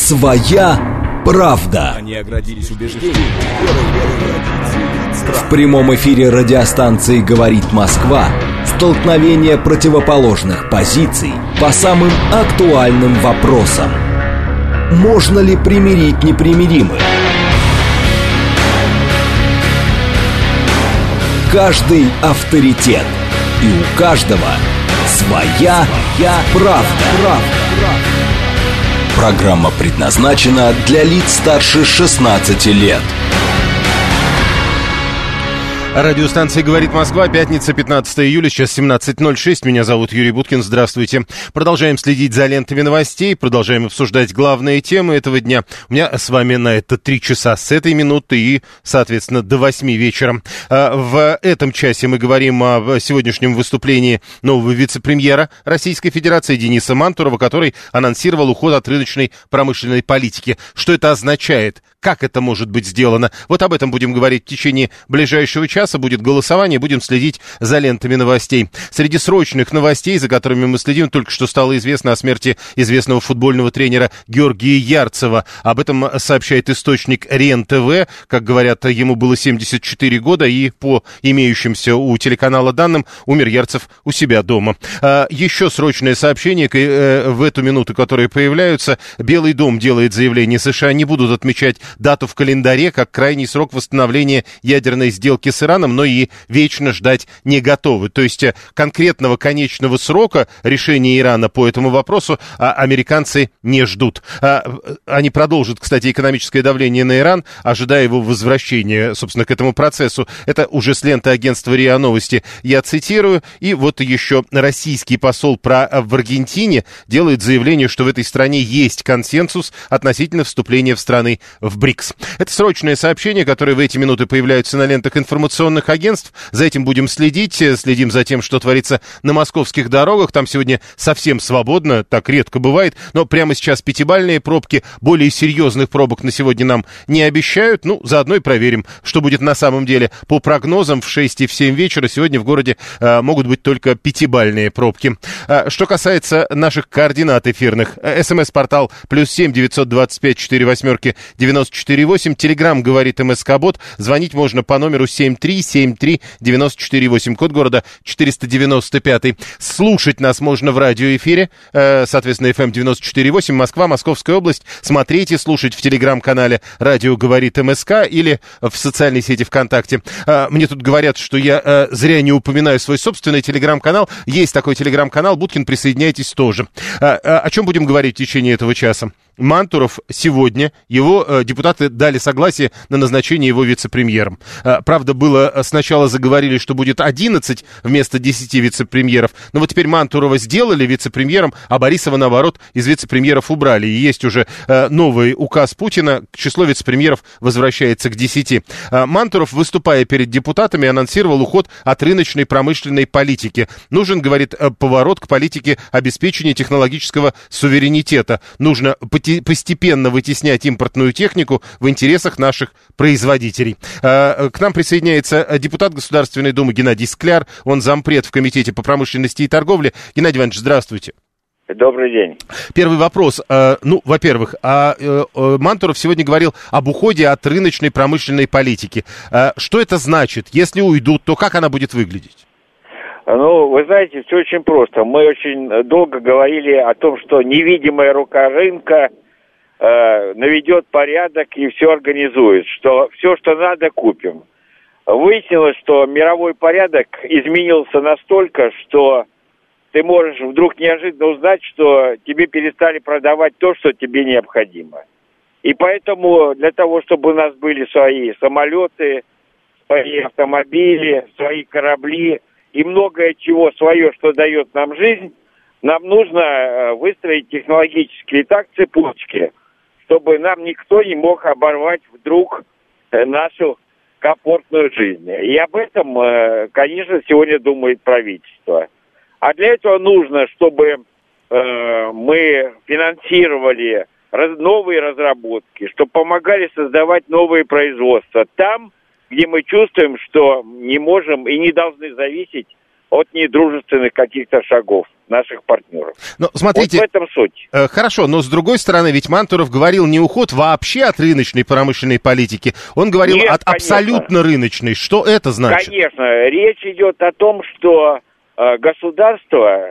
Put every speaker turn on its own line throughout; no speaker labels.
Своя правда.
Они оградились убеждением.
В прямом эфире радиостанции «Говорит Москва» столкновение противоположных позиций по самым актуальным вопросам. Можно ли примирить непримиримых? Каждый авторитет. И у каждого своя правда. Программа предназначена для лиц старше 16 лет.
Радиостанция «Говорит Москва», пятница, 15 июля, сейчас 17:06. Меня зовут Юрий Буткин, здравствуйте. Продолжаем следить за лентами новостей, продолжаем обсуждать главные темы этого дня. У меня с вами на это 3 часа с этой минуты и, соответственно, до 8 вечера. В этом часе мы говорим о сегодняшнем выступлении нового вице-премьера Российской Федерации Дениса Мантурова, который анонсировал уход от рыночной промышленной политики. Что это означает? Как это может быть сделано? Вот об этом будем говорить в течение ближайшего часа. Будет голосование, будем следить за лентами новостей. Среди срочных новостей, за которыми мы следим, только что стало известно о смерти известного футбольного тренера Георгия Ярцева. Об этом сообщает источник РЕН-ТВ. Как говорят, ему было 74 года, и по имеющимся у телеканала данным, умер Ярцев у себя дома. Еще срочное сообщение в эту минуту, которые появляются. Белый дом делает заявление: США не будут отмечать дату в календаре как крайний срок восстановления ядерной сделки с Ираном, но и вечно ждать не готовы. То есть конкретного конечного срока решения Ирана по этому вопросу американцы не ждут. Они продолжат, кстати, экономическое давление на Иран, ожидая его возвращения, собственно, к этому процессу. Это уже с ленты агентства РИА Новости я цитирую. И вот еще российский посол в Аргентине делает заявление, что в этой стране есть консенсус относительно вступления в страны в БРИКС. Это срочное сообщение, которое в эти минуты появляются на лентах информационных агентств. За этим будем следить. Следим за тем, что творится на московских дорогах. Там сегодня совсем свободно, так редко бывает. Но прямо сейчас 5-бальные пробки. Более серьезных пробок на сегодня нам не обещают. Ну, заодно и проверим, что будет на самом деле. По прогнозам, в 6 и в 7 вечера сегодня в городе могут быть только 5-бальные пробки. Что касается наших координат эфирных. СМС-портал +7 925 48 94 8. Телеграм «Говорит МСК-бот». Звонить можно по номеру 7373948. Код города 495. Слушать нас можно в радиоэфире. Соответственно, FM 94.8. Москва, Московская область. Смотреть и слушать в телеграм-канале «Радио говорит МСК» или в социальной сети ВКонтакте. Мне тут говорят, что я зря не упоминаю свой собственный телеграм-канал. Есть такой телеграм-канал. Буткин, присоединяйтесь тоже. О чем будем говорить в течение этого часа? Мантуров сегодня, его депутаты дали согласие на назначение его вице-премьером. Правда, сначала заговорили, что будет 11 вместо 10 вице-премьеров, но вот теперь Мантурова сделали вице-премьером, а Борисова, наоборот, из вице-премьеров убрали. И есть уже новый указ Путина, число вице-премьеров возвращается к 10. Мантуров, выступая перед депутатами, анонсировал уход от рыночной промышленной политики. Нужен, говорит, поворот к политике обеспечения технологического суверенитета. Нужно постепенно вытеснять импортную технику в интересах наших производителей. К нам присоединяется депутат Государственной Думы Геннадий Скляр. Он зампред в Комитете по промышленности и торговле. Геннадий Иванович, здравствуйте.
Добрый день.
Первый вопрос. Во-первых, Мантуров сегодня говорил об уходе от рыночной промышленной политики. Что это значит? Если уйдут, то как она будет выглядеть?
Ну, вы знаете, все очень просто. Мы очень долго говорили о том, что невидимая рука рынка наведет порядок и все организует, что все, что надо, купим. Выяснилось, что мировой порядок изменился настолько, что ты можешь вдруг неожиданно узнать, что тебе перестали продавать то, что тебе необходимо. И поэтому для того, чтобы у нас были свои самолеты, свои автомобили, свои корабли и многое чего свое, что дает нам жизнь, нам нужно выстроить технологические так цепочки, чтобы нам никто не мог оборвать вдруг нашу комфортную жизнь. И об этом, конечно, сегодня думает правительство. А для этого нужно, чтобы мы финансировали новые разработки, чтобы помогали создавать новые производства там, где мы чувствуем, что не можем и не должны зависеть от недружественных каких-то шагов наших партнеров.
Но смотрите,
вот в этом суть.
Хорошо, но с другой стороны, ведь Мантуров говорил не уход вообще от рыночной промышленной политики, он говорил от абсолютно рыночной. Что это значит?
Конечно, речь идет о том, что государство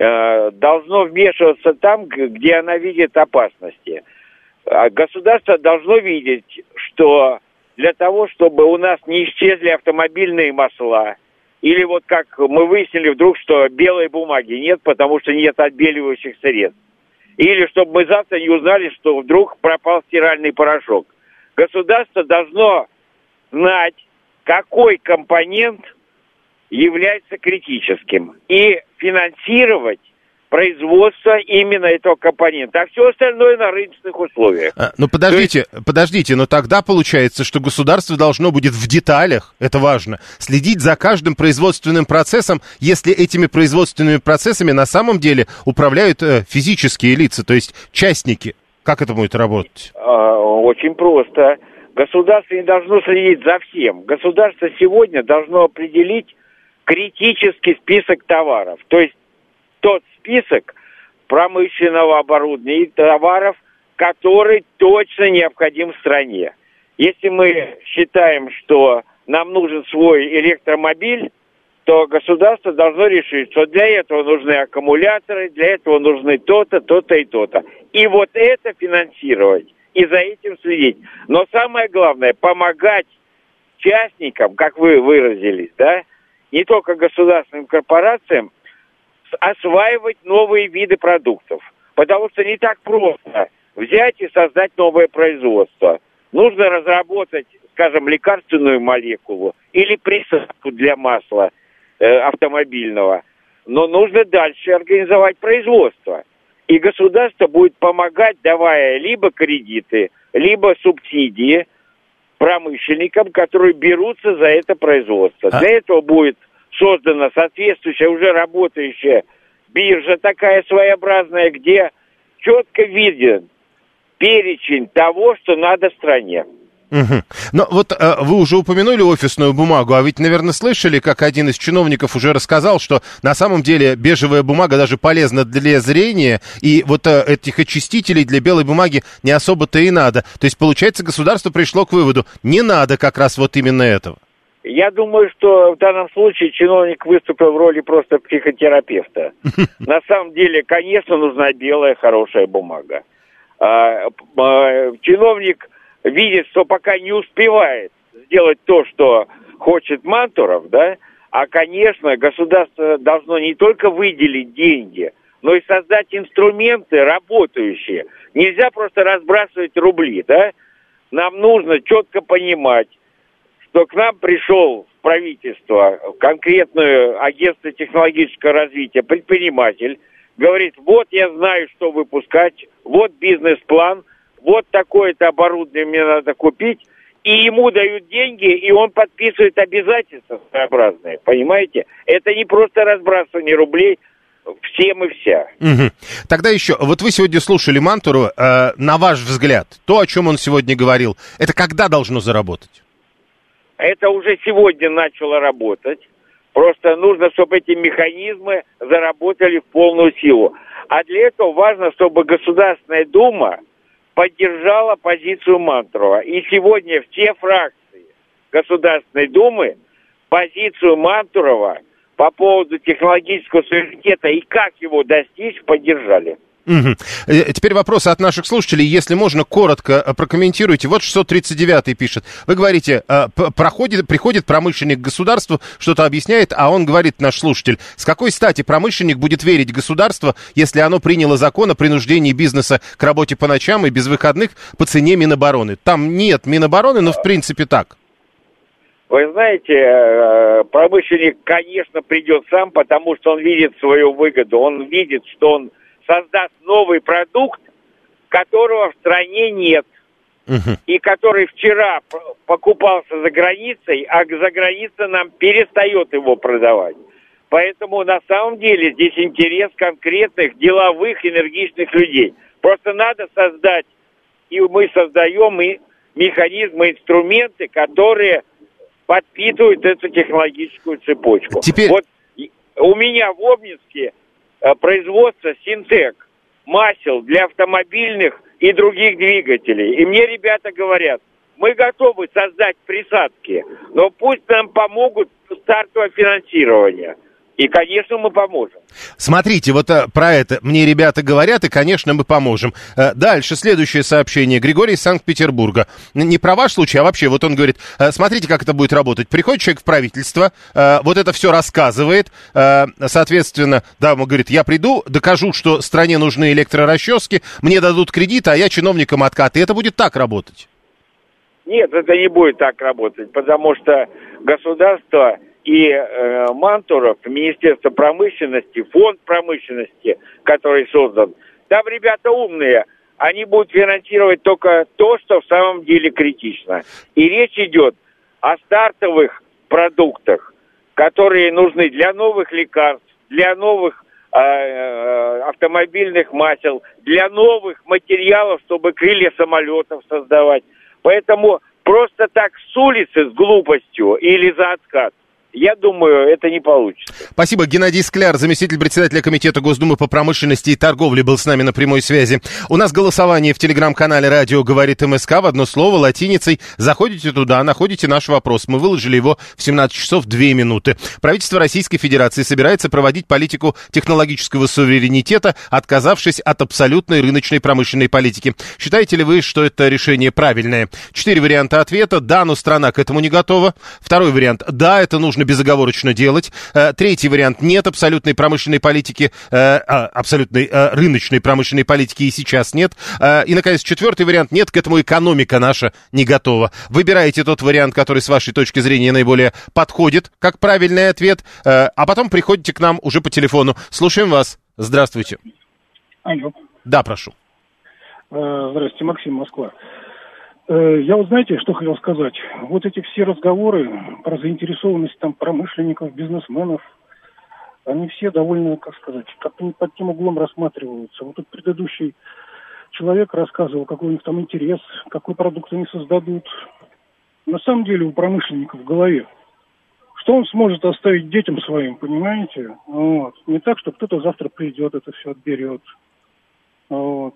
должно вмешиваться там, где оно видит опасности. Государство должно видеть, что для того, чтобы у нас не исчезли автомобильные масла, или вот как мы выяснили вдруг, что белой бумаги нет, потому что нет отбеливающих средств. Или чтобы мы завтра не узнали, что вдруг пропал стиральный порошок. Государство должно знать, какой компонент является критическим, и финансировать производство именно этого компонента, а все остальное на рыночных условиях.
Ну, подождите, но тогда получается, что государство должно будет в деталях, это важно, следить за каждым производственным процессом, если этими производственными процессами на самом деле управляют физические лица, то есть частники. Как это будет работать?
Очень просто. Государство не должно следить за всем. Государство сегодня должно определить критический список товаров, то есть тот список промышленного оборудования и товаров, который точно необходим в стране. Если мы считаем, что нам нужен свой электромобиль, то государство должно решить, что для этого нужны аккумуляторы, для этого нужны то-то, то-то и то-то. И вот это финансировать и за этим следить. Но самое главное, помогать частникам, как вы выразились, да, не только государственным корпорациям, осваивать новые виды продуктов. Потому что не так просто взять и создать новое производство. Нужно разработать, скажем, лекарственную молекулу или присадку для масла автомобильного. Но нужно дальше организовать производство. И государство будет помогать, давая либо кредиты, либо субсидии промышленникам, которые берутся за это производство. Для этого будет создана соответствующая, уже работающая биржа такая своеобразная, где четко виден перечень того, что надо стране.
Угу. Но вот вы уже упомянули офисную бумагу, а ведь, наверное, слышали, как один из чиновников уже рассказал, что на самом деле бежевая бумага даже полезна для зрения, и вот этих очистителей для белой бумаги не особо-то и надо. То есть, получается, государство пришло к выводу, не надо как раз вот именно этого.
Я думаю, что в данном случае чиновник выступил в роли просто психотерапевта. На самом деле, конечно, нужна белая хорошая бумага. Чиновник видит, что пока не успевает сделать то, что хочет Мантуров, да, а, конечно, государство должно не только выделить деньги, но и создать инструменты работающие. Нельзя просто разбрасывать рубли, да. Нам нужно четко понимать, что к нам пришел в правительство, конкретное агентство технологического развития, предприниматель, говорит, вот я знаю, что выпускать, вот бизнес-план, вот такое-то оборудование мне надо купить, и ему дают деньги, и он подписывает обязательства своеобразные, понимаете? Это не просто разбрасывание рублей всем и вся.
Угу. Тогда еще, вот вы сегодня слушали Мантурова, на ваш взгляд, то, о чем он сегодня говорил, это когда должно заработать?
Это уже сегодня начало работать. Просто нужно, чтобы эти механизмы заработали в полную силу. А для этого важно, чтобы Государственная Дума поддержала позицию Мантурова. И сегодня все фракции Государственной Думы позицию Мантурова по поводу технологического суверенитета и как его достичь поддержали.
Угу. Теперь вопросы от наших слушателей. Если можно, коротко прокомментируйте. Вот 639 пишет. Вы говорите, приходит промышленник к государству, что-то объясняет, а он говорит, наш слушатель, с какой стати промышленник будет верить государству, если оно приняло закон о принуждении бизнеса к работе по ночам и без выходных по цене Минобороны? Там нет Минобороны, но в принципе так.
Вы знаете, промышленник, конечно, придет сам, потому что он видит свою выгоду. Он видит, что он создаст новый продукт, которого в стране нет, и который вчера покупался за границей, а за границей нам перестает его продавать. Поэтому на самом деле здесь интерес конкретных деловых, энергичных людей. Просто надо создать, и мы создаем и механизмы, инструменты, которые подпитывают эту технологическую цепочку.
Теперь...
Вот У меня в Обнинске производство «Синтек» масел для автомобильных и других двигателей. И мне ребята говорят, мы готовы создать присадки, но пусть нам помогут стартовое финансирование. И, конечно, мы поможем.
Смотрите, вот про это мне ребята говорят, и, конечно, мы поможем. Дальше, следующее сообщение. Григорий из Санкт-Петербурга. Не про ваш случай, а вообще, вот он говорит, смотрите, как это будет работать. Приходит человек в правительство, вот это все рассказывает, соответственно, да, он говорит, я приду, докажу, что стране нужны электрорасчески, мне дадут кредит, а я чиновникам откат. И это будет так работать?
Нет, это не будет так работать, потому что государство... И Мантуров, Министерство промышленности, фонд промышленности, который создан, там ребята умные, они будут финансировать только то, что в самом деле критично. И речь идет о стартовых продуктах, которые нужны для новых лекарств, для новых автомобильных масел, для новых материалов, чтобы крылья самолетов создавать. Поэтому просто так с улицы, с глупостью или за откат, я думаю, это не получится.
Спасибо. Геннадий Скляр, заместитель председателя Комитета Госдумы по промышленности и торговле, был с нами на прямой связи. У нас голосование в телеграм-канале «Радио говорит МСК» в одно слово, латиницей. Заходите туда, находите наш вопрос. Мы выложили его в 17 часов 2 минуты. Правительство Российской Федерации собирается проводить политику технологического суверенитета, отказавшись от абсолютной рыночной промышленной политики. Считаете ли вы, что это решение правильное? 4 варианта ответа. Да, но страна к этому не готова. Второй вариант. Да, это нужно безоговорочно делать. Третий вариант. Нет абсолютной промышленной политики, абсолютной рыночной промышленной политики и сейчас нет. И, наконец, четвертый вариант. Нет, к этому экономика наша не готова. Выбираете тот вариант, который с вашей точки зрения наиболее подходит как правильный ответ, а потом приходите к нам уже по телефону. Слушаем вас. Здравствуйте.
Алло.
Да, прошу.
Здравствуйте, Максим, Москва. Я вот знаете, что хотел сказать? Вот эти все разговоры про заинтересованность там промышленников, бизнесменов, они все довольно, как сказать, как-то не под тем углом рассматриваются. Вот тут предыдущий человек рассказывал, какой у них там интерес, какой продукт они создадут. На самом деле у промышленников в голове. Что он сможет оставить детям своим, понимаете? Вот. Не так, что кто-то завтра придет, это все отберет. Вот.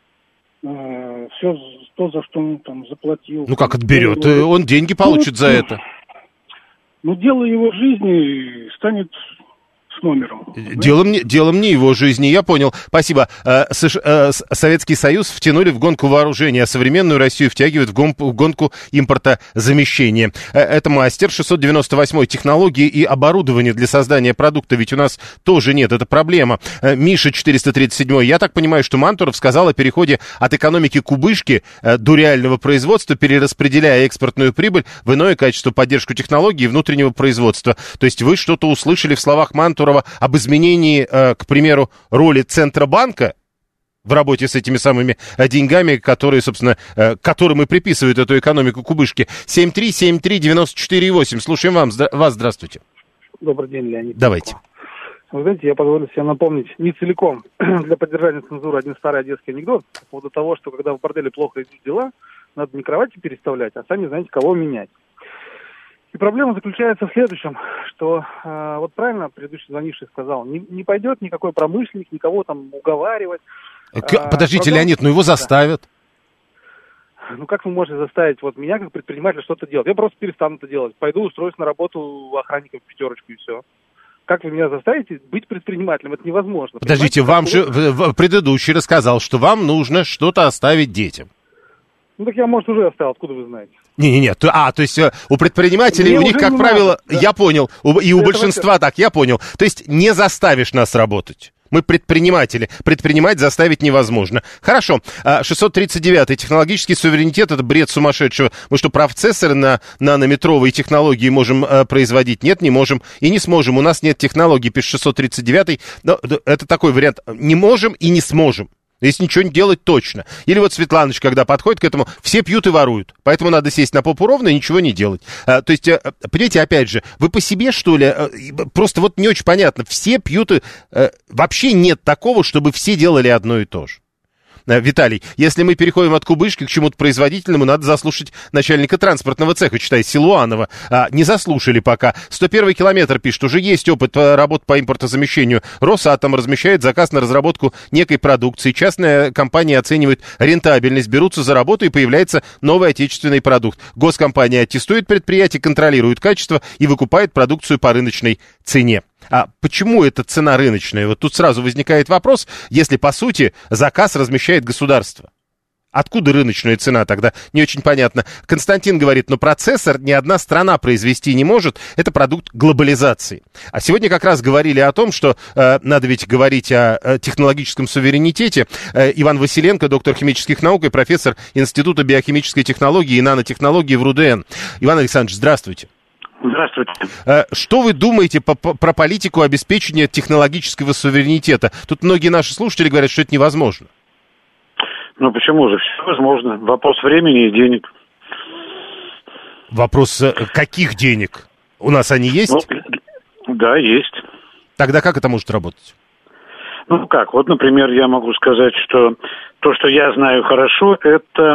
Все то, за что он там заплатил.
Ну как отберет? Он деньги получит за это.
Ну, дело его жизни станет с номером.
Делом не его жизни, я понял. Спасибо. Советский Союз втянули в гонку вооружения, а современную Россию втягивают в гонку импортозамещения. Это мастер 698 технологии и оборудование для создания продукта, ведь у нас тоже нет, это проблема. Миша 437, я так понимаю, что Мантуров сказал о переходе от экономики кубышки до реального производства, перераспределяя экспортную прибыль в иное качество, поддержку технологий и внутреннего производства. То есть вы что-то услышали в словах Мантурова об изменении, к примеру, роли Центробанка в работе с этими самыми деньгами, которые, собственно, которым и приписывают эту экономику кубышки. 7373948. Слушаем вас. Здравствуйте.
Добрый день, Леонид.
Давайте.
Вы знаете, я позволю себе напомнить не целиком для поддержания цензуры один старый одесский анекдот по поводу того, что когда в борделе плохо идут дела, надо не кровати переставлять, а сами знаете, кого менять. И проблема заключается в следующем, что вот правильно предыдущий звонивший сказал, не пойдет никакой промышленник никого там уговаривать.
Подождите, Леонид, но его заставят.
Да. Ну как вы можете заставить вот меня как предпринимателя что-то делать? Я просто перестану это делать. Пойду устроюсь на работу охранником в пятерочку и все. Как вы меня заставите быть предпринимателем? Это невозможно.
Подождите, вам же предыдущий рассказал, что вам нужно что-то оставить детям.
Ну так я, может, уже оставил, откуда вы знаете?
Не-не-не, то есть у предпринимателей, у них, как правило, да. Я понял, и у большинства так, я понял. То есть не заставишь нас работать. Мы предприниматели. Предпринимать заставить невозможно. Хорошо. 639-й. Технологический суверенитет — это бред сумасшедшего. Мы что, процессоры на нанометровые технологии можем производить? Нет, не можем. И не сможем. У нас нет технологий, пишет 639-й. Но это такой вариант. Не можем и не сможем. Если ничего не делать точно. Или вот Светланыч, когда подходит к этому, все пьют и воруют. Поэтому надо сесть на попу ровно и ничего не делать. То есть, понимаете, опять же, вы по себе, что ли? Просто вот не очень понятно. Все пьют и... Вообще нет такого, чтобы все делали одно и то же. Виталий, если мы переходим от кубышки к чему-то производительному, надо заслушать начальника транспортного цеха, считай, Силуанова. Не заслушали пока. 101 километр пишет, уже есть опыт работы по импортозамещению. Росатом размещает заказ на разработку некой продукции. Частная компания оценивает рентабельность, берутся за работу, и появляется новый отечественный продукт. Госкомпания аттестует предприятие, контролирует качество и выкупает продукцию по рыночной цене. А почему эта цена рыночная? Вот тут сразу возникает вопрос, если, по сути, заказ размещает государство. Откуда рыночная цена тогда? Не очень понятно. Константин говорит, но процессор ни одна страна произвести не может. Это продукт глобализации. А сегодня как раз говорили о том, что надо ведь говорить о технологическом суверенитете. Иван Василенко, доктор химических наук и профессор Института биохимической технологии и нанотехнологий в РУДН. Иван Александрович, здравствуйте.
Здравствуйте.
Что вы думаете про политику обеспечения технологического суверенитета? Тут многие наши слушатели говорят, что это невозможно.
Ну почему же? Все возможно. Вопрос времени и денег.
Вопрос каких денег? У нас они есть?
Ну, да, есть.
Тогда как это может работать?
Ну как, вот, например, я могу сказать, что то, что я знаю хорошо, это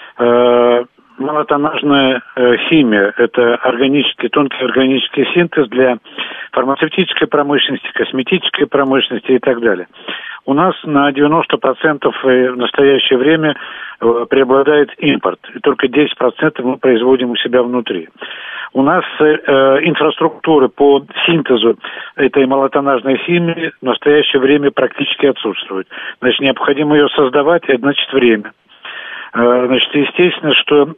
малотоннажная химия. Это тонкий органический синтез для фармацевтической промышленности, косметической промышленности и так далее. У нас на 90% в настоящее время преобладает импорт. И только 10% мы производим у себя внутри. У нас инфраструктуры по синтезу этой малотоннажной химии в настоящее время практически отсутствует. Значит, необходимо ее создавать, это значит время. Значит, естественно, что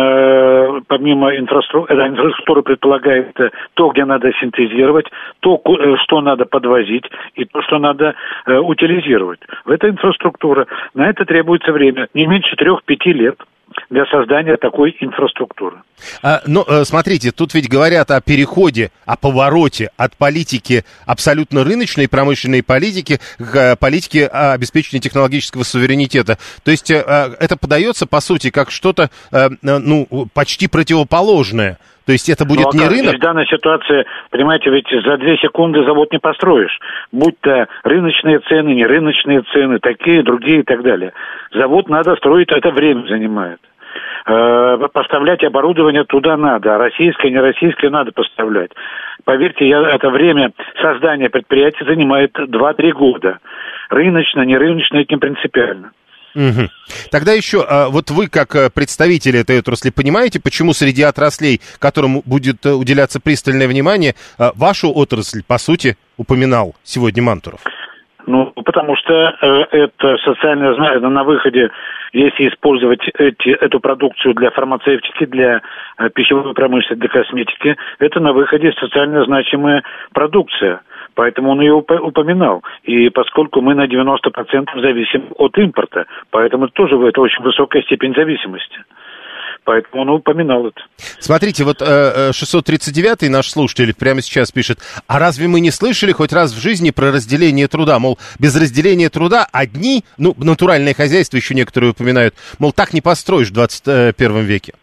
помимо инфраструктура предполагает то, где надо синтезировать, то, что надо подвозить, и то, что надо утилизировать. Это инфраструктура. На это требуется время не меньше 3-5 лет для создания такой инфраструктуры.
Но смотрите, тут ведь говорят о переходе, о повороте от политики абсолютно рыночной промышленной политики к политике обеспечения технологического суверенитета. То есть это подается, по сути, как что-то почти противоположное. То есть это будет не рынок?
В данной ситуации, понимаете, ведь за 2 секунды завод не построишь. Будь то рыночные цены, не рыночные цены, такие, другие и так далее. Завод надо строить, это время занимает. Поставлять оборудование туда надо, а российское, не российское надо поставлять. Поверьте, это время создания предприятия занимает 2-3 года. Рыночно, не рыночно, это не принципиально.
Угу. Тогда еще, вот вы как представители этой отрасли понимаете, почему среди отраслей, которым будет уделяться пристальное внимание, вашу отрасль, по сути, упоминал сегодня Мантуров?
Ну, потому что это социальное знание на выходе, если использовать эту продукцию для фармацевтики, для пищевой промышленности, для косметики, это на выходе социально значимая продукция. Поэтому он ее упоминал. И поскольку мы на 90% зависим от импорта, поэтому тоже это очень высокая степень зависимости. Поэтому он упоминал это.
Смотрите, вот 639-й наш слушатель прямо сейчас пишет, а разве мы не слышали хоть раз в жизни про разделение труда? Мол, без разделения труда одни, натуральное хозяйство еще некоторые упоминают, мол, так не построишь в 21 веке.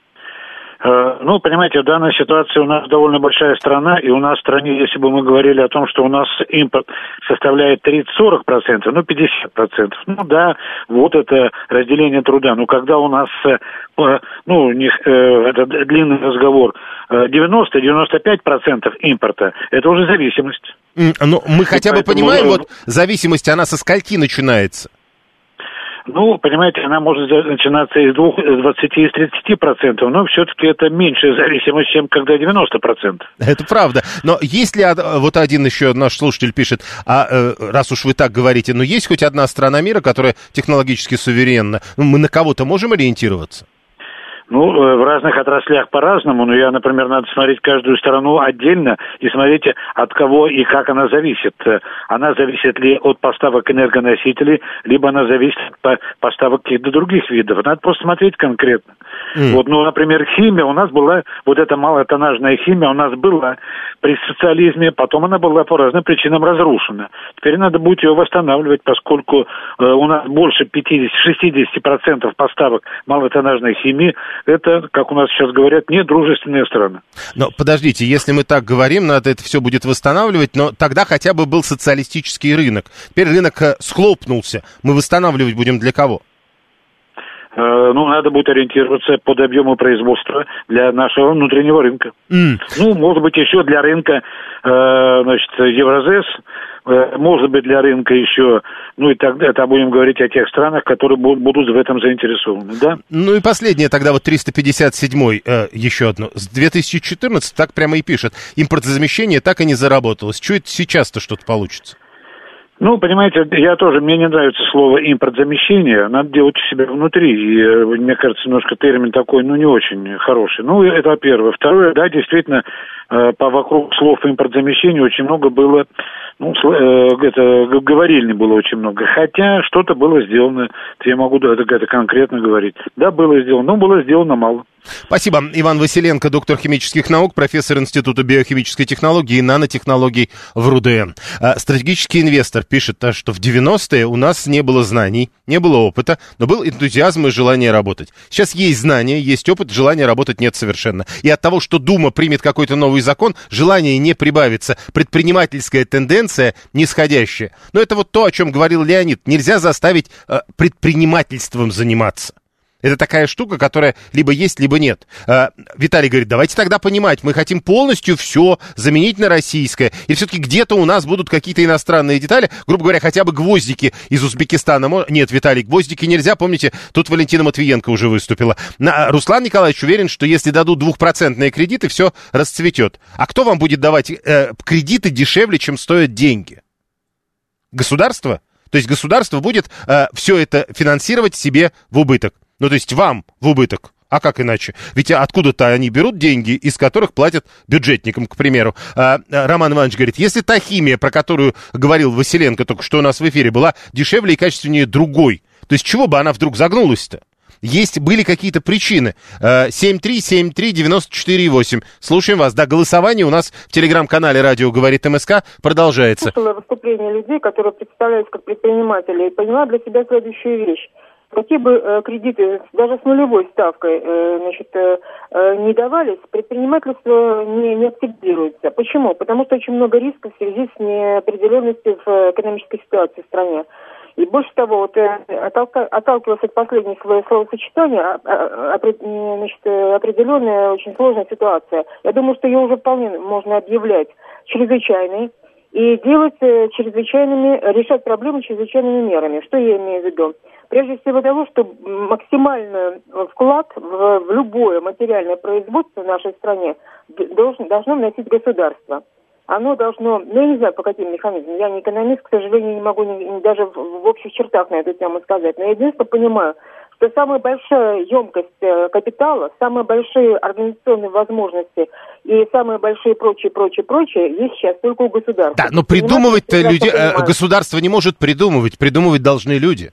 Ну, понимаете, в данной ситуации у нас довольно большая страна, и у нас в стране, если бы мы говорили о том, что у нас импорт составляет 30-40%, 50%, ну да, вот это разделение труда. Но когда у нас, это длинный разговор, 90-95% импорта, это уже зависимость.
Но мы хотя бы понимаем, вот зависимость, она со скольки начинается?
Ну, понимаете, она может начинаться из 20, из 30%, но все-таки это меньшая зависимость, чем когда 90%.
Это правда. Но есть ли, вот один еще наш слушатель пишет, раз уж вы так говорите, но есть хоть одна страна мира, которая технологически суверенна? Мы на кого-то можем ориентироваться?
Ну, в разных отраслях по-разному, но я, например, надо смотреть каждую страну отдельно и смотреть, от кого и как она зависит. Она зависит ли от поставок энергоносителей, либо она зависит от поставок каких-то других видов. Надо просто смотреть конкретно. Вот, например, химия у нас была, вот эта малотоннажная химия у нас была при социализме, потом она была по разным причинам разрушена. Теперь надо будет ее восстанавливать, поскольку у нас больше 50-60% поставок малотонажной химии это, как у нас сейчас говорят, недружественные страны.
Но подождите, если мы так говорим, надо это все будет восстанавливать, но тогда хотя бы был социалистический рынок. Теперь рынок схлопнулся. Мы восстанавливать будем для кого?
Ну, надо будет ориентироваться под объемы производства для нашего внутреннего рынка. Ну, может быть, еще для рынка, значит, Евразес, может быть, для рынка еще, ну, и тогда это будем говорить о тех странах, которые будут в этом заинтересованы, да?
Ну, и последнее тогда вот 357-й, еще одно. С 2014 так прямо и пишет. Импортозамещение так и не заработалось. Чего это сейчас-то что-то получится?
Ну, понимаете, мне не нравится слово импортзамещение, надо делать у себя внутри, и мне кажется, немножко термин такой, ну, не очень хороший. Ну, это первое. Второе, да, действительно, вокруг слов импортзамещения очень много было, ну, это говорильни было очень много, хотя что-то было сделано, я могу это конкретно говорить. Да, было сделано, но было сделано мало.
Спасибо. Иван Василенко, доктор химических наук, профессор Института биохимической технологии и нанотехнологий в РУДН. Стратегический инвестор пишет, что в 90-е у нас не было знаний, не было опыта, но был энтузиазм и желание работать. Сейчас есть знания, есть опыт, желания работать нет совершенно. И от того, что Дума примет какой-то новый закон, желание не прибавится. Предпринимательская тенденция нисходящая. Но это вот то, о чем говорил Леонид. Нельзя заставить предпринимательством заниматься. Это такая штука, которая либо есть, либо нет. Виталий говорит, давайте тогда понимать, мы хотим полностью все заменить на российское. И все-таки где-то у нас будут какие-то иностранные детали. Грубо говоря, хотя бы гвоздики из Узбекистана. Нет, Виталий, гвоздики нельзя. Помните, тут Валентина Матвиенко уже выступила. Руслан Николаевич уверен, что если дадут 2% кредиты, все расцветет. А кто вам будет давать кредиты дешевле, чем стоят деньги? Государство? То есть государство будет все это финансировать себе в убыток. Ну, то есть вам в убыток. А как иначе? Ведь откуда-то они берут деньги, из которых платят бюджетникам, к примеру. Роман Иванович говорит, если та химия, про которую говорил Василенко только что у нас в эфире, была дешевле и качественнее другой, то есть чего бы она вдруг загнулась-то? Были какие-то причины. 7373948. Слушаем вас. Да, голосование у нас в телеграм-канале «Радио говорит МСК» продолжается.
Слушала выступление людей, которые представляются как предприниматели, и поняла для себя следующую вещь. Какие бы кредиты, даже с нулевой ставкой, не давались, предпринимательство не активируется. Почему? Потому что очень много рисков в связи с неопределенностью в экономической ситуации в стране. И больше того, отталкиваясь от последнего своего словосочетания, определенная очень сложная ситуация. Я думаю, что ее уже вполне можно объявлять чрезвычайной и делать решать проблемы чрезвычайными мерами. Что я имею в виду? Прежде всего того, что максимальный вклад в любое материальное производство в нашей стране должно вносить государство. Оно должно, я не знаю, по каким механизмам, я не экономист, к сожалению, не могу даже в общих чертах на эту тему сказать, но я единственное понимаю, что самая большая емкость капитала, самые большие организационные возможности и самые большие прочее есть сейчас только у государства.
Да, но придумывать-то государство не может придумывать должны люди.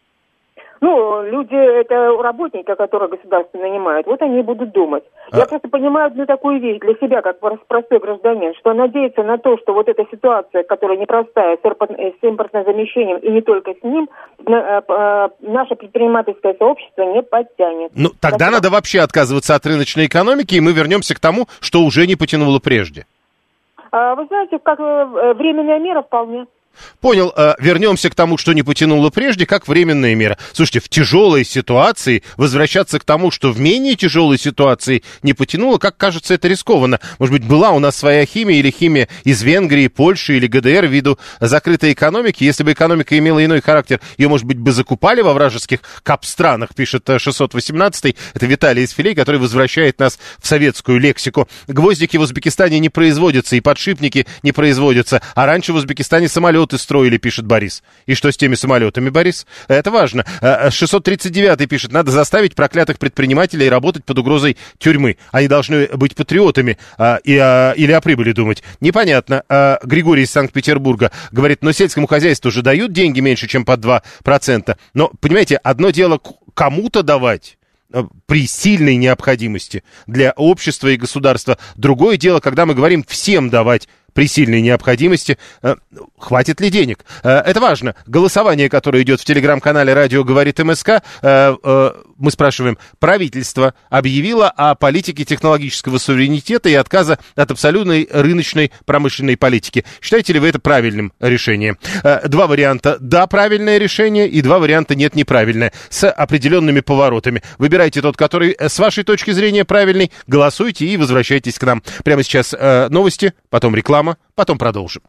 Ну, люди, это работники, которые государство нанимает, вот они будут думать. Я просто понимаю одну такую вещь для себя, как простой гражданин, что надеяться на то, что вот эта ситуация, которая непростая, с импортным замещением и не только с ним, наше предпринимательское сообщество не подтянет.
Ну, тогда надо вообще отказываться от рыночной экономики, и мы вернемся к тому, что уже не потянуло прежде.
Вы знаете, как временная мера вполне.
Понял. Вернемся к тому, что не потянуло прежде, как временная мера. Слушайте, в тяжелой ситуации возвращаться к тому, что в менее тяжелой ситуации не потянуло, как кажется, это рискованно. Может быть, была у нас своя химия или химия из Венгрии, Польши или ГДР ввиду закрытой экономики. Если бы экономика имела иной характер, ее, может быть, бы закупали во вражеских кап-странах, пишет 618-й. Это Виталий из Филей, который возвращает нас в советскую лексику. Гвоздики в Узбекистане не производятся, и подшипники не производятся. А раньше в Узбекистане самолеты строили, пишет Борис. И что с теми самолетами, Борис? Это важно. 639-й пишет, надо заставить проклятых предпринимателей работать под угрозой тюрьмы. Они должны быть патриотами или о прибыли думать. Непонятно. Григорий из Санкт-Петербурга говорит, но сельскому хозяйству уже дают деньги меньше, чем под 2%. Но, понимаете, одно дело кому-то давать при сильной необходимости для общества и государства. Другое дело, когда мы говорим всем давать при сильной необходимости. Хватит ли денег? Это важно. Голосование, которое идет в телеграм-канале «Радио говорит МСК», мы спрашиваем, правительство объявило о политике технологического суверенитета и отказа от абсолютной рыночной промышленной политики. Считаете ли вы это правильным решением? Два варианта «да, правильное решение» и два варианта «нет, неправильное», с определенными поворотами. Выбирайте тот, который с вашей точки зрения правильный, голосуйте и возвращайтесь к нам. Прямо сейчас новости, потом реклама, потом продолжим.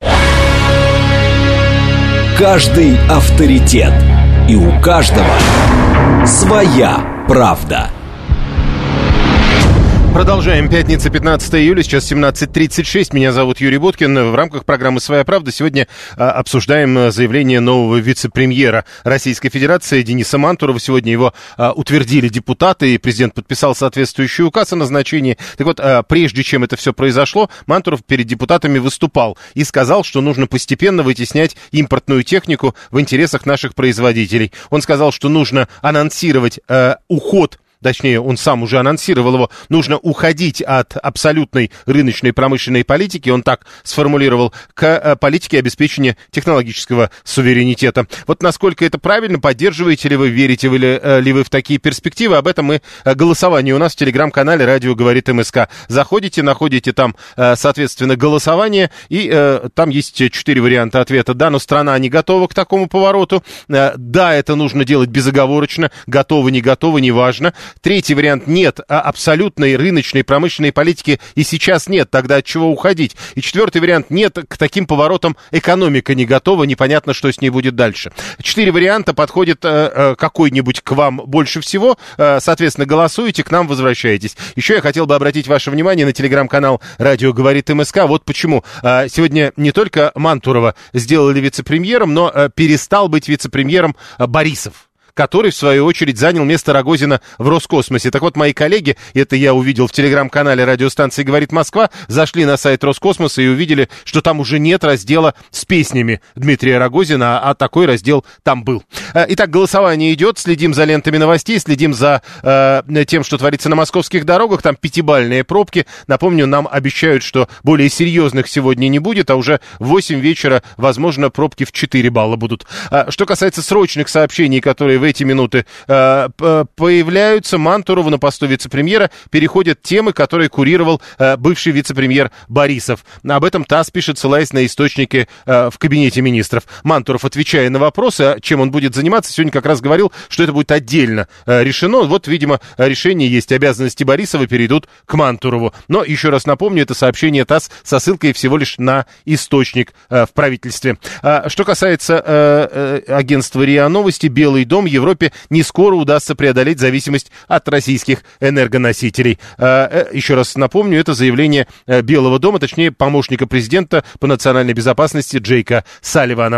Каждый авторитет. И у каждого своя правда.
Продолжаем. Пятница, 15 июля, сейчас 17:36. Меня зовут Юрий Буткин. В рамках программы «Своя правда» сегодня обсуждаем заявление нового вице-премьера Российской Федерации Дениса Мантурова. Сегодня его утвердили депутаты, и президент подписал соответствующий указ о назначении. Так вот, прежде чем это все произошло, Мантуров перед депутатами выступал и сказал, что нужно постепенно вытеснять импортную технику в интересах наших производителей. Он сказал, что нужно анонсировать уход. Точнее, он сам уже анонсировал его, нужно уходить от абсолютной рыночной промышленной политики, он так сформулировал, к политике обеспечения технологического суверенитета. Вот насколько это правильно, поддерживаете ли вы, верите ли вы в такие перспективы, об этом и голосование у нас в телеграм-канале «Радио говорит МСК». Заходите, находите там, соответственно, голосование, и там есть 4 варианта ответа. Да, но страна не готова к такому повороту. Да, это нужно делать безоговорочно, готовы, не готовы, неважно. Третий вариант — нет, абсолютной рыночной промышленной политики и сейчас нет, тогда от чего уходить? И четвертый вариант — нет, к таким поворотам экономика не готова, непонятно, что с ней будет дальше. 4 варианта, подходит какой-нибудь к вам больше всего, соответственно, голосуете, к нам возвращаетесь. Еще я хотел бы обратить ваше внимание на телеграм-канал «Радио говорит МСК». Вот почему. Сегодня не только Мантурова сделали вице-премьером, но перестал быть вице-премьером Борисов, который, в свою очередь, занял место Рогозина в Роскосмосе. Так вот, мои коллеги, это я увидел в телеграм-канале радиостанции «Говорит Москва», зашли на сайт Роскосмоса и увидели, что там уже нет раздела с песнями Дмитрия Рогозина, а такой раздел там был. Итак, голосование идет, следим за лентами новостей, следим за тем, что творится на московских дорогах, там 5-бальные пробки. Напомню, нам обещают, что более серьезных сегодня не будет, а уже в 8 вечера, возможно, пробки в 4 балла будут. Что касается срочных сообщений, которые в эти минуты появляются, Мантурову на посту вице-премьера переходят темы, которые курировал бывший вице-премьер Борисов. Об этом ТАСС пишет, ссылаясь на источники в кабинете министров. Мантуров, отвечая на вопросы, чем он будет заниматься, сегодня как раз говорил, что это будет отдельно решено. Вот, видимо, решение есть, обязанности Борисова перейдут к Мантурову. Но, еще раз напомню, это сообщение ТАСС со ссылкой всего лишь на источник в правительстве. Что касается агентства РИА Новости, Белый дом Европе не скоро удастся преодолеть зависимость от российских энергоносителей. Еще раз напомню, это заявление Белого дома, точнее, помощника президента по национальной безопасности Джейка Салливана.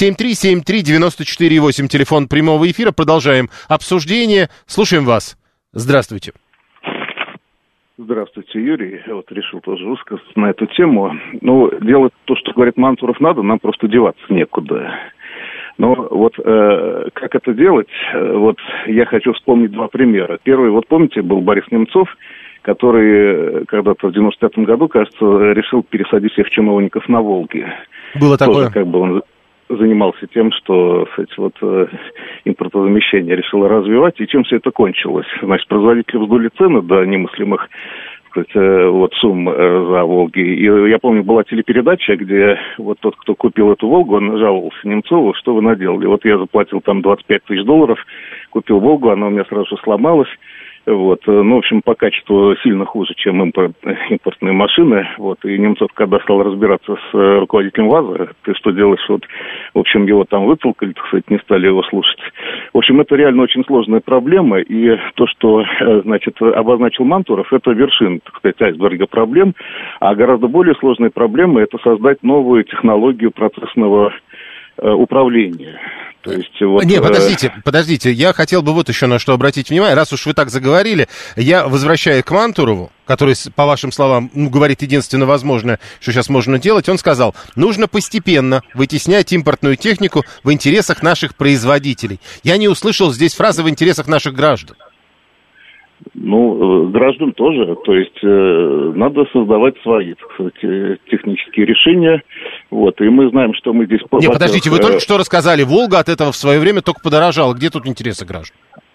7373948, телефон прямого эфира. Продолжаем обсуждение. Слушаем вас. Здравствуйте.
Здравствуйте, Юрий. Я вот решил тоже высказаться на эту тему. Ну, делать то, что говорит Мантуров, надо, нам просто деваться некуда. Но вот как это делать, вот я хочу вспомнить 2 примера. Первый, вот помните, был Борис Немцов, который когда-то в 95-м году, кажется, решил пересадить всех чиновников на Волге.
Было такое.
Тоже, как бы он занимался тем, что, кстати, вот импортозамещение решило развивать, и чем все это кончилось? Значит, производители вздули цены до немыслимых, вот сумм за Волги. И я помню, была телепередача, где вот тот, кто купил эту Волгу, он жаловался Немцову, что вы наделали. Вот я заплатил там $25 тысяч, купил Волгу, она у меня сразу же сломалась. Вот. Ну, в общем, по качеству сильно хуже, чем импортные машины. Вот. И Немцов, когда стал разбираться с руководителем ВАЗа, ты что делаешь? Вот, в общем, его там вытолкали, так сказать, не стали его слушать. В общем, это реально очень сложная проблема. И то, что, значит, обозначил Мантуров, это вершина, так сказать, айсберга проблем. А гораздо более сложная проблема – это создать новую технологию процессного управления. То есть, вот,
не, подождите, я хотел бы вот еще на что обратить внимание, раз уж вы так заговорили, я возвращаю к Мантурову, который, по вашим словам, говорит единственно возможное, что сейчас можно делать, он сказал, нужно постепенно вытеснять импортную технику в интересах наших производителей. Я не услышал здесь фразы «в интересах наших граждан».
Граждан тоже. То есть надо создавать свои, так сказать, технические решения. Вот. И мы знаем, что мы здесь...
Нет, подождите, вы только что рассказали, Волга от этого в свое время только подорожала. Где тут интересы граждан?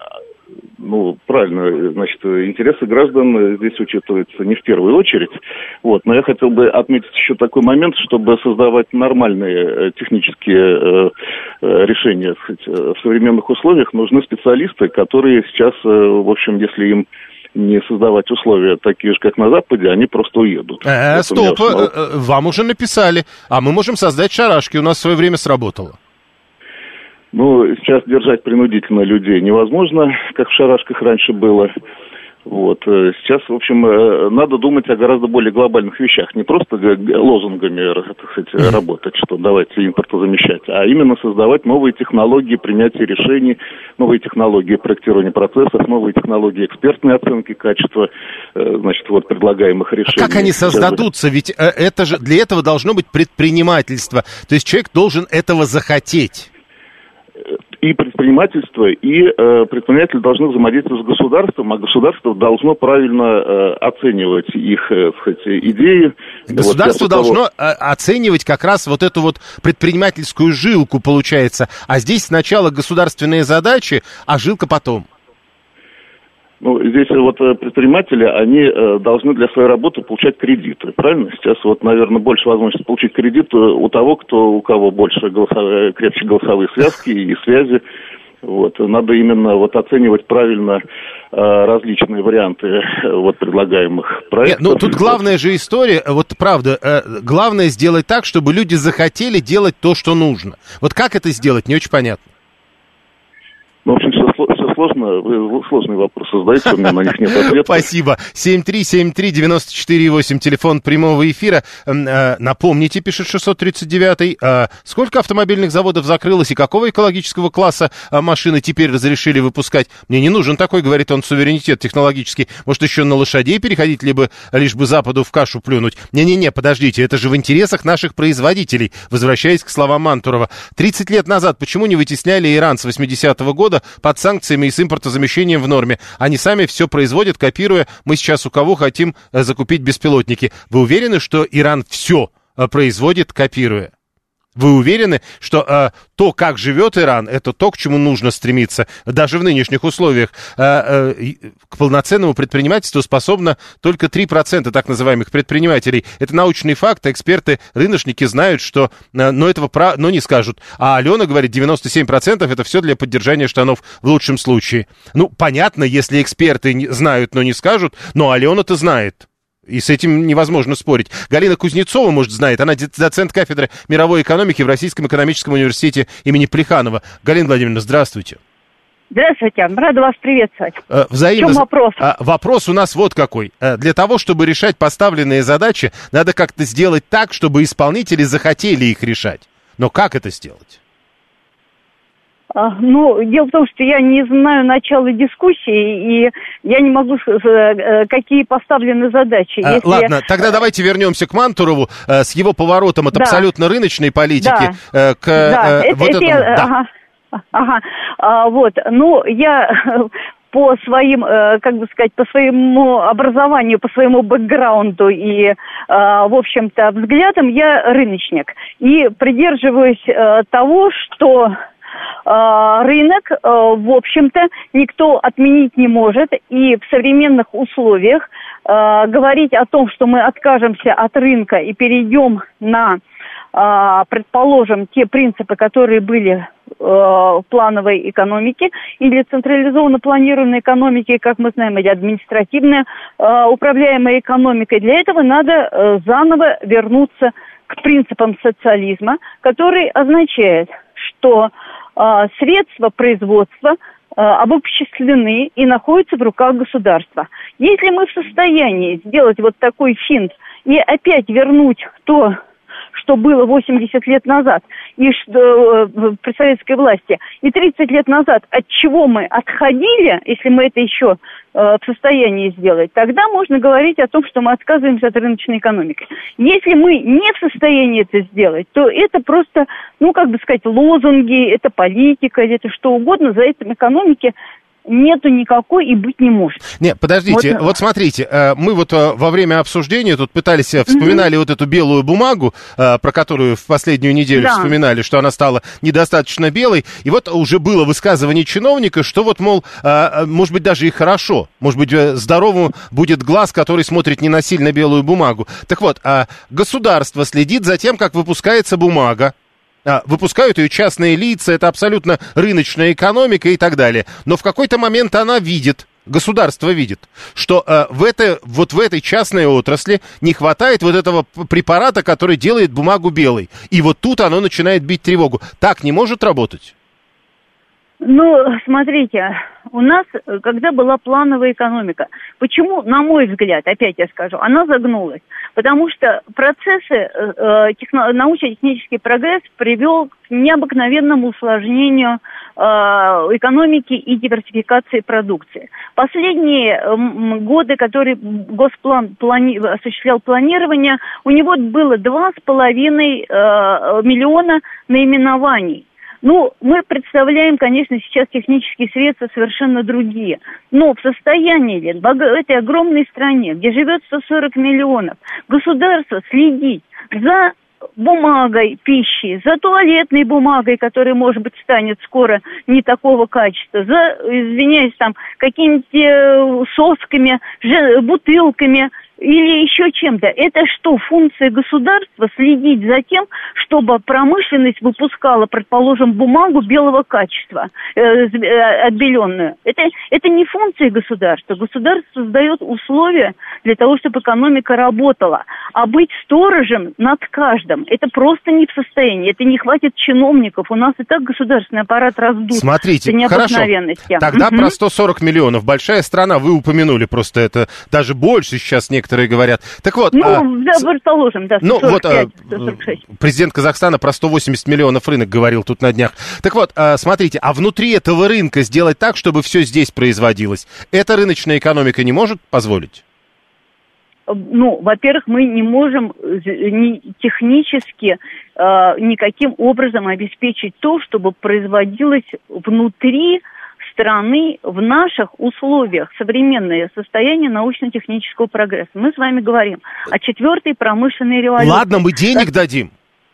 Правильно, значит, интересы граждан здесь учитываются не в первую очередь. Вот. Но я хотел бы отметить еще такой момент, чтобы создавать нормальные технические решения, так сказать, в современных условиях нужны специалисты, которые сейчас, в общем, если им не создавать условия такие же, как на Западе, они просто уедут.
Стоп, вам уже написали, а мы можем создать шарашки, у нас в свое время сработало.
Сейчас держать принудительно людей невозможно, как в шарашках раньше было. Вот. Сейчас, в общем, надо думать о гораздо более глобальных вещах. Не просто лозунгами, так сказать, работать, что давайте импортозамещать, а именно создавать новые технологии принятия решений, новые технологии проектирования процессов, новые технологии экспертной оценки качества, значит, предлагаемых решений.
А как они создадутся? Ведь это же для этого должно быть предпринимательство. То есть человек должен этого захотеть.
И предпринимательство, и предприниматели должны взаимодействовать с государством, а государство должно правильно оценивать их, так сказать, идеи.
Государство должно оценивать как раз вот эту вот предпринимательскую жилку, получается. А здесь сначала государственные задачи, а жилка потом.
Здесь предприниматели, они должны для своей работы получать кредиты, правильно? Сейчас, наверное, больше возможности получить кредит у того, у кого больше крепче голосовые связки и связи. Надо именно оценивать правильно различные варианты предлагаемых проектов.
Нет, тут главная же история, правда, главное сделать так, чтобы люди захотели делать то, что нужно. Как это сделать, не очень понятно.
В общем, все сложно, вы сложные вопросы задаете, у меня на них нет ответа.
Спасибо. 7373948, телефон прямого эфира. Напомните, пишет 639-й, сколько автомобильных заводов закрылось и какого экологического класса машины теперь разрешили выпускать? Мне не нужен такой, говорит он, суверенитет технологический. Может, еще на лошадей переходить, лишь бы Западу в кашу плюнуть? Не-не-не, подождите, это же в интересах наших производителей. Возвращаясь к словам Мантурова. 30 лет назад почему не вытесняли Иран с 80-го года под санкциями и с импортозамещением в норме? Они сами все производят, копируя. Мы сейчас у кого хотим закупить беспилотники. Вы уверены, что Иран все производит, копируя? Вы уверены, что то, как живет Иран, это то, к чему нужно стремиться, даже в нынешних условиях? К полноценному предпринимательству способно только 3% так называемых предпринимателей. Это научный факт, эксперты, рыночники знают, что, но не скажут. А Алена говорит, 97% это все для поддержания штанов в лучшем случае. Понятно, если эксперты знают, но не скажут, но Алена-то знает. И с этим невозможно спорить. Галина Кузнецова, может, знает. Она доцент кафедры мировой экономики в Российском экономическом университете имени Плеханова. Галина Владимировна, здравствуйте.
Здравствуйте, рада вас приветствовать.
Взаимно.
В чем вопрос?
Вопрос у нас вот какой. Для того, чтобы решать поставленные задачи, надо как-то сделать так, чтобы исполнители захотели их решать. Но как это сделать?
Дело в том, что я не знаю начала дискуссии, и я не могу, какие поставлены задачи.
Ладно, тогда давайте вернемся к Мантурову с его поворотом от абсолютно рыночной политики к этому.
Я по своим, по своему образованию, по своему бэкграунду и, в общем-то, взглядам я рыночник. И придерживаюсь того, что рынок, в общем-то, никто отменить не может, и в современных условиях говорить о том, что мы откажемся от рынка и перейдем на, предположим, те принципы, которые были в плановой экономике или централизованно планируемой экономике, как мы знаем, или административно управляемой экономикой. Для этого надо заново вернуться к принципам социализма, который означает, что средства производства обобщены и находятся в руках государства. Если мы в состоянии сделать вот такой финт и опять вернуть то, что было 80 лет назад и при советской власти, и 30 лет назад, от чего мы отходили, если мы это еще в состоянии сделать, тогда можно говорить о том, что мы отказываемся от рыночной экономики. Если мы не в состоянии это сделать, то это просто, лозунги, это политика, это что угодно, за этим экономики нету никакой и быть не может.
Не, подождите, вот смотрите, мы вот во время обсуждения тут пытались, вспоминали вот эту белую бумагу, про которую в последнюю неделю вспоминали, что она стала недостаточно белой, и вот уже было высказывание чиновника, что вот, мол, может быть, даже и хорошо, может быть, здоровым будет глаз, который смотрит не на сильно белую бумагу. Так вот, государство следит за тем, как выпускается бумага, выпускают ее частные лица, это абсолютно рыночная экономика и так далее. Но в какой-то момент она видит, государство видит, что в этой частной отрасли не хватает вот этого препарата, который делает бумагу белой. И вот тут оно начинает бить тревогу. Так не может работать?
Ну, смотрите, у нас, когда была плановая экономика, почему, на мой взгляд, опять я скажу, она загнулась? Потому что процессы, научно-технический прогресс привел к необыкновенному усложнению экономики и диверсификации продукции. Последние годы, которые Госплан осуществлял планирование, у него было 2,5 миллиона наименований. Ну, мы представляем, конечно, сейчас технические средства совершенно другие. Но в состоянии ли в этой огромной стране, где живет 140 миллионов, государство следить за бумагой пищи, за туалетной бумагой, которая, может быть, станет скоро не такого качества, за, извиняюсь, там, какими-нибудь сосками, бутылками или еще чем-то. Это что, функция государства следить за тем, чтобы промышленность выпускала, предположим, бумагу белого качества, отбеленную? Это не функция государства. Государство создает условия для того, чтобы экономика работала. А быть сторожем над каждым, это просто не в состоянии. Это не хватит чиновников. У нас и так государственный аппарат раздут.
Смотрите, хорошо. Тогда про 140 миллионов. Большая страна, вы упомянули просто это. Даже больше сейчас некоторые говорят. Так вот...
предположим, да, 45, 46.
Президент Казахстана про 180 миллионов рынок говорил тут на днях. Так вот, смотрите, а внутри этого рынка сделать так, чтобы все здесь производилось, эта рыночная экономика не может позволить?
Ну, во-первых, мы не можем технически никаким образом обеспечить то, чтобы производилось внутри страны в наших условиях современное состояние научно-технического прогресса. Мы с вами говорим о 4-й промышленной революции.
Ладно, мы денег дадим.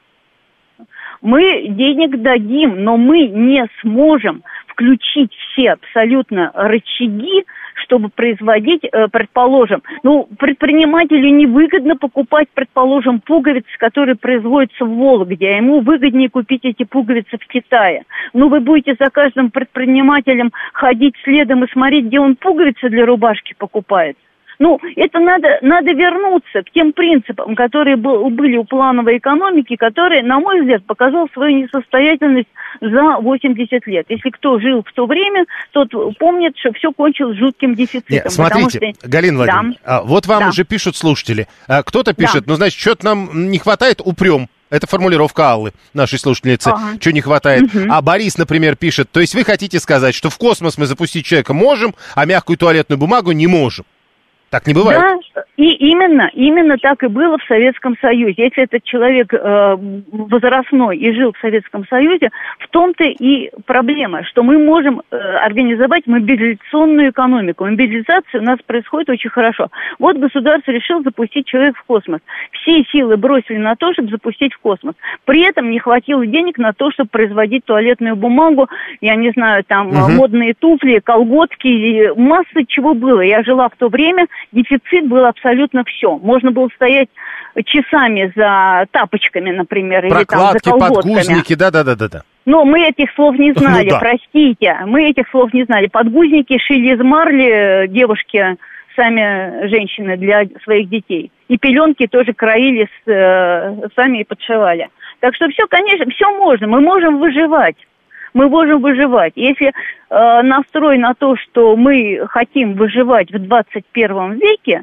Мы денег дадим, но мы не сможем включить все абсолютно рычаги, чтобы производить, предположим, предпринимателю невыгодно покупать, предположим, пуговицы, которые производятся в Вологде, а ему выгоднее купить эти пуговицы в Китае. Вы будете за каждым предпринимателем ходить следом и смотреть, где он пуговицы для рубашки покупает. Это надо вернуться к тем принципам, которые были у плановой экономики, которые, на мой взгляд, показал свою несостоятельность за 80 лет. Если кто жил в то время, тот помнит, что все кончилось жутким дефицитом.
Нет, смотрите, Галина Владимировна, вот вам уже пишут слушатели. Кто-то пишет, значит, что-то нам не хватает, упрем. Это формулировка Аллы, нашей слушательницы, что не хватает. А Борис, например, пишет, то есть вы хотите сказать, что в космос мы запустить человека можем, а мягкую туалетную бумагу не можем? Так не бывает.
Да, и именно так и было в Советском Союзе. Если этот человек возрастной и жил в Советском Союзе, в том-то и проблема, что мы можем организовать мобилизационную экономику. Мобилизация у нас происходит очень хорошо. Вот государство решило запустить человека в космос. Все силы бросили на то, чтобы запустить в космос. При этом не хватило денег на то, чтобы производить туалетную бумагу, я не знаю, там модные туфли, колготки, масса чего было. Я жила в то время, дефицит был абсолютно все. Можно было стоять часами за тапочками, например, или там за колготками.
Подгузники, да.
Но мы этих слов не знали, простите. Мы этих слов не знали. Подгузники шили из марли девушки, сами женщины, для своих детей. И пеленки тоже краили сами и подшивали. Так что все, конечно, все можно. Мы можем выживать. Если настрой на то, что мы хотим выживать в 21 веке,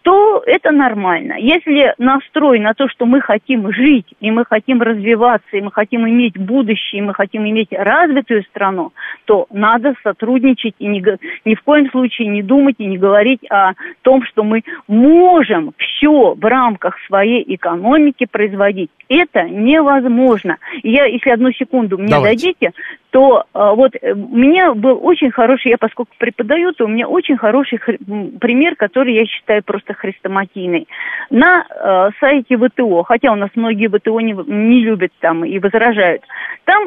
то это нормально. Если настрой на то, что мы хотим жить, и мы хотим развиваться, и мы хотим иметь будущее, и мы хотим иметь развитую страну, то надо сотрудничать и ни в коем случае не думать и не говорить о том, что мы можем все в рамках своей экономики производить. Это невозможно. Если одну секунду мне дадите, то вот у меня был очень хороший, я поскольку преподаю, то у меня очень хороший пример, который я считаю просто хрестоматийный. На сайте ВТО, хотя у нас многие ВТО не любят там и возражают, там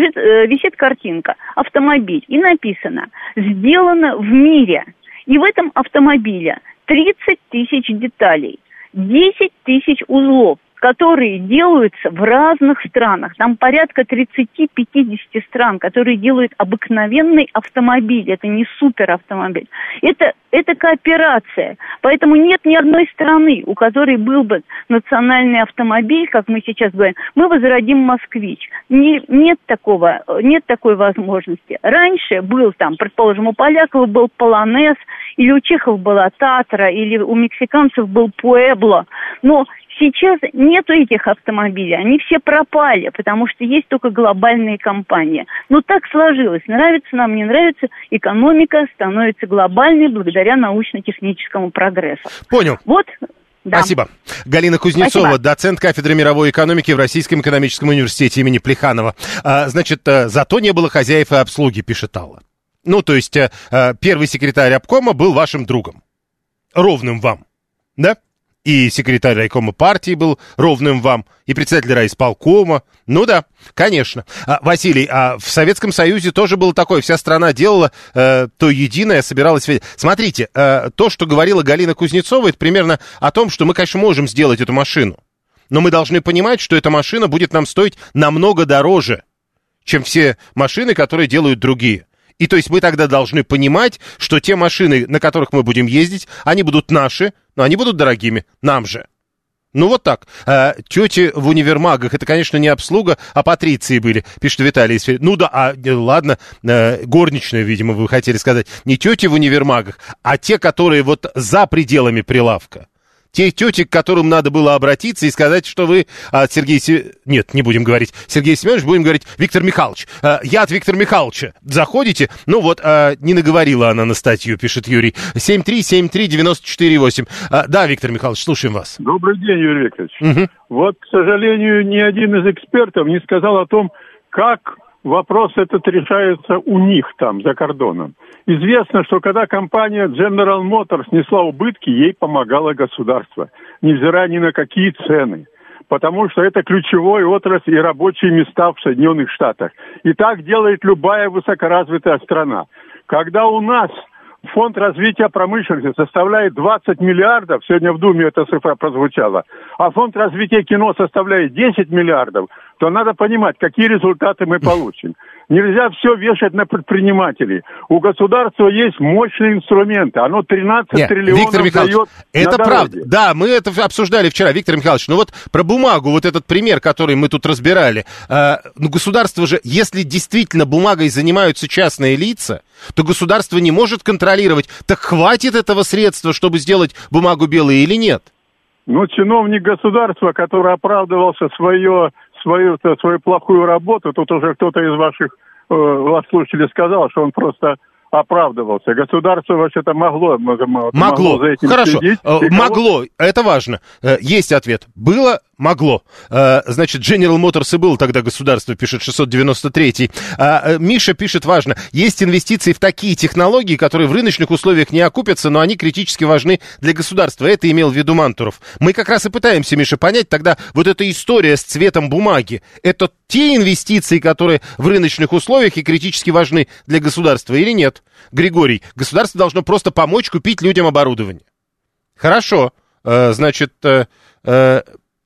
висит картинка, автомобиль, и написано «Сделано в мире». И в этом автомобиле 30 тысяч деталей, 10 тысяч узлов, которые делаются в разных странах. Там порядка 30-50 стран, которые делают обыкновенный автомобиль. Это не суперавтомобиль. Это кооперация. Поэтому нет ни одной страны, у которой был бы национальный автомобиль, как мы сейчас говорим. Мы возродим «Москвич». Нет такой возможности. Раньше был там, предположим, у поляков был «Полонез», или у чехов была «Татра», или у мексиканцев был «Пуэбло». Но сейчас нету этих автомобилей, они все пропали, потому что есть только глобальные компании. Но так сложилось, нравится нам, не нравится, экономика становится глобальной благодаря научно-техническому прогрессу.
Понял.
Вот. Да.
Спасибо. Галина Кузнецова, доцент кафедры мировой экономики в Российском экономическом университете имени Плеханова. Значит, зато не было хозяев и обслуги, пишет Алла. Ну, то есть, первый секретарь обкома был вашим другом. Ровным вам. Да? И секретарь райкома партии был ровным вам, и председатель райисполкома. Ну да, конечно. Василий, в Советском Союзе тоже было такое. Вся страна делала то единое, собиралась... Смотрите, то, что говорила Галина Кузнецова, это примерно о том, что мы, конечно, можем сделать эту машину. Но мы должны понимать, что эта машина будет нам стоить намного дороже, чем все машины, которые делают другие. И то есть мы тогда должны понимать, что те машины, на которых мы будем ездить, они будут наши, но они будут дорогими, нам же. Ну вот так. Тети в универмагах, это, конечно, не обслуга, а патриции были, пишет Виталий. Ну да, ладно, горничные, видимо, вы хотели сказать. Не тети в универмагах, а те, которые вот за пределами прилавка. Те тети, к которым надо было обратиться и сказать, что вы от Сергея Семеновича... Нет, не будем говорить Сергей Семенович, будем говорить Виктор Михайлович. Я от Виктора Михайловича. Заходите? Ну вот, не наговорила она на статью, пишет Юрий. 7373948. Да, Виктор Михайлович, слушаем вас.
Добрый день, Юрий Викторович.
Угу.
Вот, к сожалению, ни один из экспертов не сказал о том, как вопрос этот решается у них там, за кордоном. Известно, что когда компания General Motors несла убытки, ей помогало государство, невзирая ни на какие цены. Потому что это ключевой отрасль и рабочие места в Соединенных Штатах. И так делает любая высокоразвитая страна. Когда у нас фонд развития промышленности составляет 20 миллиардов, сегодня в Думе эта цифра прозвучала, а фонд развития кино составляет 10 миллиардов, то надо понимать, какие результаты мы получим. Нельзя все вешать на предпринимателей. У государства есть мощные инструменты. Оно 13 триллионов дает.
Это правда. Да, мы это обсуждали вчера, Виктор Михайлович. Но вот про бумагу, вот этот пример, который мы тут разбирали. Ну, государство же, если действительно бумагой занимаются частные лица, то государство не может контролировать, так хватит этого средства, чтобы сделать бумагу белой или нет?
Ну, чиновник государства, который оправдывался свою плохую работу, тут уже кто-то из ваших слушателей сказал, что он просто оправдывался. Государство вообще-то могло за этим
хорошо,
следить.
Могло, это важно. Есть ответ. Было, могло. Значит, General Motors и было тогда государство, пишет 693-й. Миша пишет, важно. Есть инвестиции в такие технологии, которые в рыночных условиях не окупятся, но они критически важны для государства. Это имел в виду Мантуров. Мы как раз и пытаемся, Миша, понять тогда вот эта история с цветом бумаги. Это те инвестиции, которые в рыночных условиях и критически важны для государства или нет? Григорий, государство должно просто помочь купить людям оборудование. Хорошо. Значит, что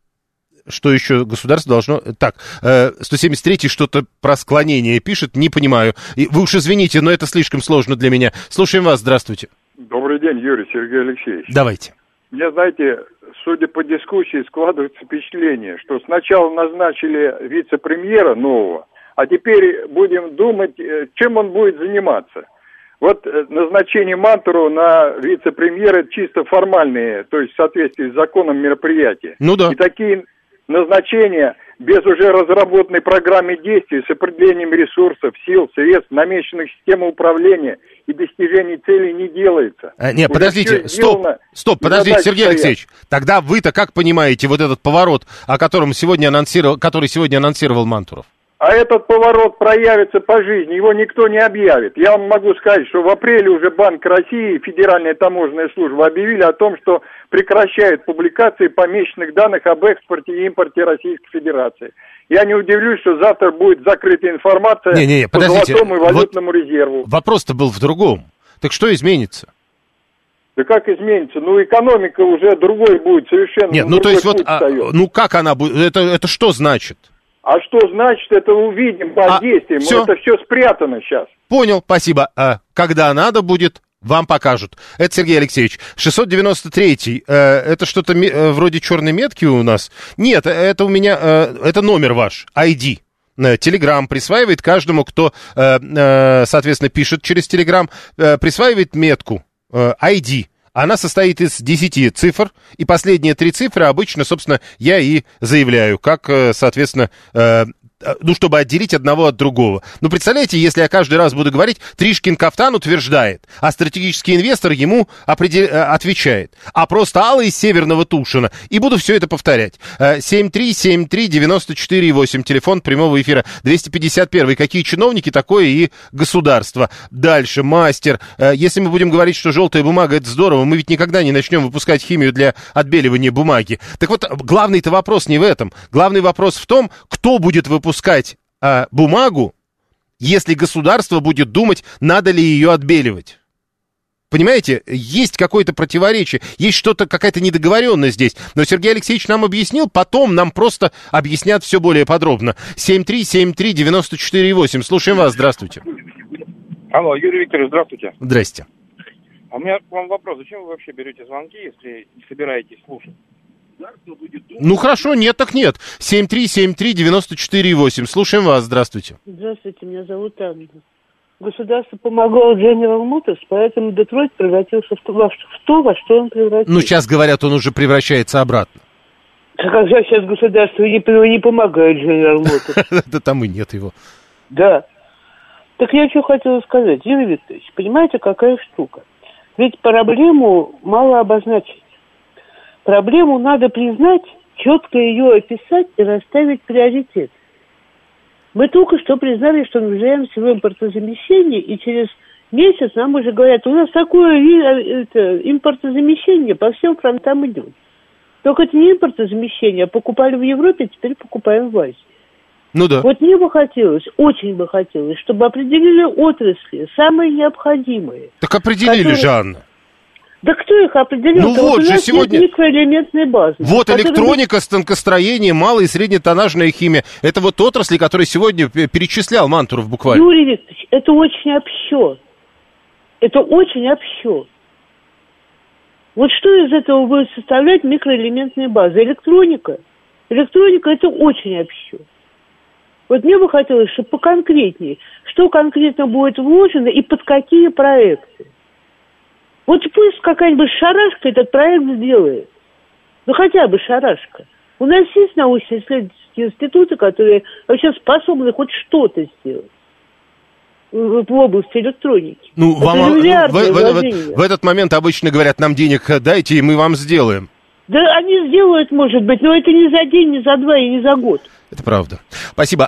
еще государство должно... Так, 173-й что-то про склонение пишет, не понимаю. Вы уж извините, но это слишком сложно для меня. Слушаем вас, здравствуйте.
Добрый день, Юрий, Сергей Алексеевич.
Давайте.
Мне, знаете, судя по дискуссии, складывается впечатление, что сначала назначили вице-премьера нового, а теперь будем думать, чем он будет заниматься. Вот назначение Мантурова на вице-премьера чисто формальные, то есть в соответствии с законом мероприятия.
Ну да.
И такие назначения без уже разработанной программы действий с определением ресурсов, сил, средств, намеченных системой управления и достижений целей не делается.
Нет,
уже
подождите, подождите, Сергей Алексеевич. Тогда вы-то как понимаете вот этот поворот, который сегодня анонсировал Мантуров?
А этот поворот проявится по жизни, его никто не объявит. Я вам могу сказать, что в апреле уже Банк России и Федеральная таможенная служба объявили о том, что прекращают публикации помеченных данных об экспорте и импорте Российской Федерации. Я не удивлюсь, что завтра будет закрыта информация по золотому и валютному резерву.
Вопрос-то был в другом. Так что изменится?
Да как изменится? Ну, экономика уже другой будет совершенно.
Нет, ну то есть как она будет? Это что значит?
А что значит, это увидим по действиям. Это все спрятано сейчас.
Понял, спасибо. Когда надо будет, вам покажут. Это Сергей Алексеевич. 693-й. Это что-то вроде черной метки у нас? Нет, это у меня... это номер ваш, ID. Телеграм присваивает каждому, кто, соответственно, пишет через Телеграм, присваивает метку ID. Она состоит из 10 цифр, и последние 3 цифры обычно, собственно, я и заявляю, как, соответственно, чтобы отделить одного от другого. Ну, представляете, если я каждый раз буду говорить, Тришкин кафтан утверждает, а стратегический инвестор ему отвечает, а просто Алла из Северного Тушина, и буду все это повторять. 7373948, телефон прямого эфира, 251. Какие чиновники, такое и государство. Дальше, мастер. Если мы будем говорить, что желтая бумага — это здорово, мы ведь никогда не начнем выпускать химию для отбеливания бумаги. Так вот, главный-то вопрос не в этом. Главный вопрос в том, кто будет выпускать бумагу, если государство будет думать, надо ли ее отбеливать. Понимаете, есть какое-то противоречие, есть что-то, какая-то недоговоренность здесь. Но Сергей Алексеевич нам объяснил, потом нам просто объяснят все более подробно. 7373948. Слушаем вас, здравствуйте.
Алло, Юрий Викторович, здравствуйте.
Здрасте.
А у меня к вам вопрос. Зачем вы вообще берете звонки, если не собираетесь слушать?
Ну хорошо, нет так нет. 7373948. Слушаем вас, здравствуйте.
Здравствуйте, меня зовут Анна. Государство помогло General Motors, поэтому Детройт превратился в то, во что он превратился.
Ну сейчас говорят, он уже превращается обратно.
А как же сейчас государство не помогает General Motors?
Да там и нет его.
Да. Так я что хотела сказать, Юрий Викторович, понимаете, какая штука? Ведь проблему мало обозначить. Проблему надо признать, четко ее описать и расставить приоритет. Мы только что признали, что нуждаемся в импортозамещении, и через месяц нам уже говорят, у нас такое импортозамещение по всем фронтам идет. Только это не импортозамещение, а покупали в Европе, теперь покупаем в Азии.
Ну да.
Вот мне бы хотелось, очень бы хотелось, чтобы определили отрасли, самые необходимые.
Так определили же, Анна.
Да кто их определил?
Ну вот же сегодня...
микроэлементной базы.
Вот электроника, станкостроение, малая и среднетоннажная химия. Это вот отрасли, которые сегодня перечислял Мантуров буквально.
Юрий Викторович, это очень общо. Это очень общо. Вот что из этого будет составлять микроэлементная база? Электроника. Электроника это очень общо. Вот мне бы хотелось, чтобы поконкретнее, что конкретно будет вложено и под какие проекты. Вот пусть какая-нибудь шарашка этот проект сделает. Ну, хотя бы шарашка. У нас есть научно-исследовательские институты, которые вообще способны хоть что-то сделать в области электроники.
Ну, вам, в этот момент обычно говорят, нам денег дайте, и мы вам сделаем.
Да они сделают, может быть, но это не за день, не за два и не за год.
Это правда. Спасибо.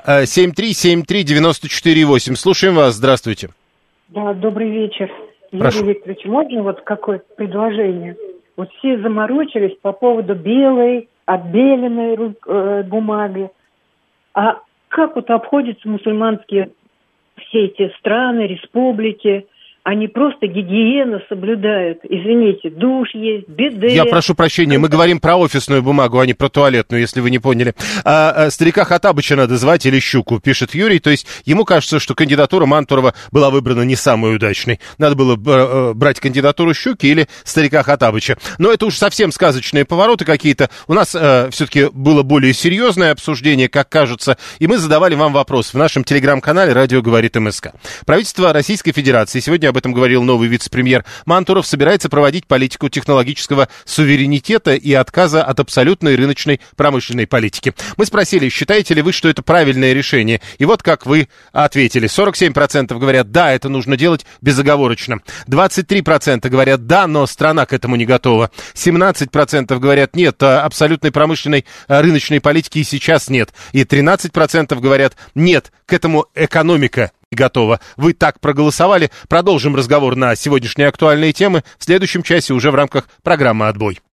7373948. Слушаем вас. Здравствуйте.
Да, добрый вечер.
Прошу.
Юрий Викторович, можно вот какое предложение? Вот все заморочились по поводу белой, отбеленной бумаги. А как вот обходятся мусульманские все эти страны, республики? Они просто гигиену соблюдают. Извините, душ есть, биде.
Я прошу прощения, мы говорим про офисную бумагу, а не про туалетную, если вы не поняли. Старика Хаттабыча надо звать или Щуку, пишет Юрий. То есть ему кажется, что кандидатура Мантурова была выбрана не самой удачной. Надо было брать кандидатуру Щуки или старика Хаттабыча. Но это уж совсем сказочные повороты какие-то. У нас все-таки было более серьезное обсуждение, как кажется. И мы задавали вам вопрос в нашем телеграм-канале «Радио говорит МСК». Правительство Российской Федерации сегодня об этом говорил новый вице-премьер Мантуров, собирается проводить политику технологического суверенитета и отказа от абсолютной рыночной промышленной политики. Мы спросили, считаете ли вы, что это правильное решение? И вот как вы ответили. 47% говорят, да, это нужно делать безоговорочно. 23% говорят, да, но страна к этому не готова. 17% говорят, нет, абсолютной промышленной рыночной политики и сейчас нет. И 13% говорят, нет, к этому экономика готова. Вы так проголосовали. Продолжим разговор на сегодняшние актуальные темы в следующем часе уже в рамках программы «Отбой».